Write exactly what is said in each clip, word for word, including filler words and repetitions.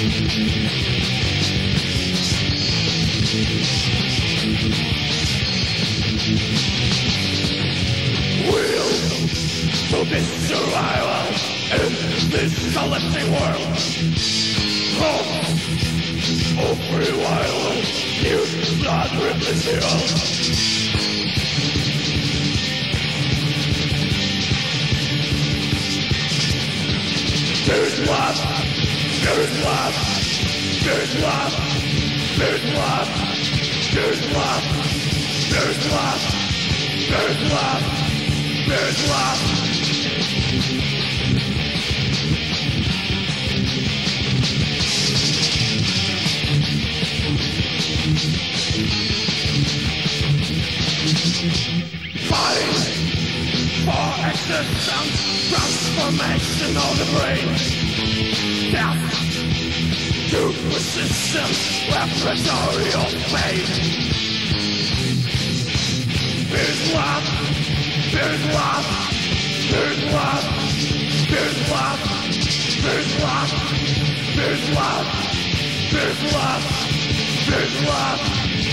To this survival in this collapsing world. Hope of revival, new blood replacement. There's love, there's love, there's love, there's love, there's love, there's love, there's love, there's love. Fighting for existence, transformation of the brain. Death to persistence, repertory of pain. There's love, there's love, there's love, there's love, there's love, there's love, there's love, there's love.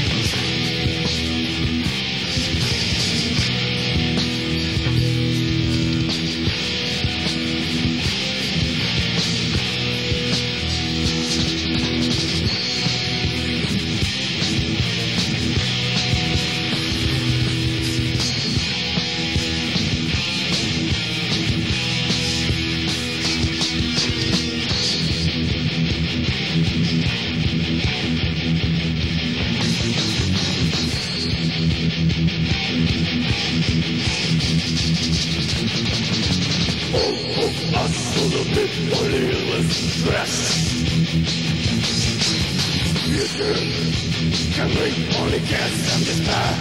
Absolutely needless stress. Future can bring only gas and despair.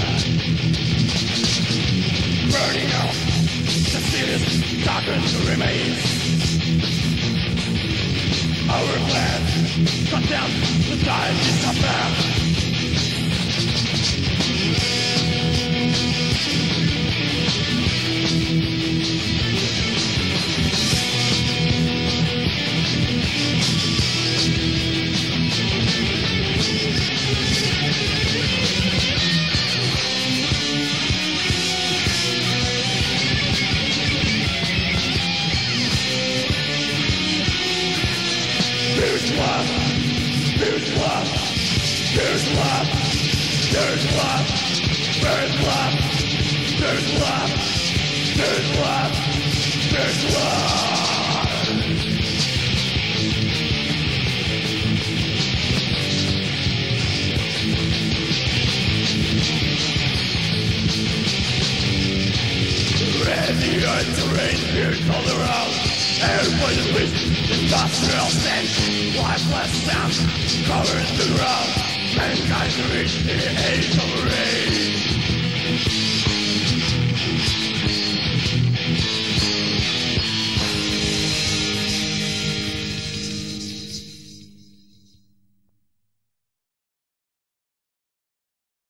Burning out the city's darkened remains. Our plans condemned to die disappear. There's love, there's love, there's love, there's love, there's love, there's love, there's love, there's love. Ready to rain beard all around. Air poison with industrial stench. Lifeless sand covers the ground. Mankind reached the age of rage.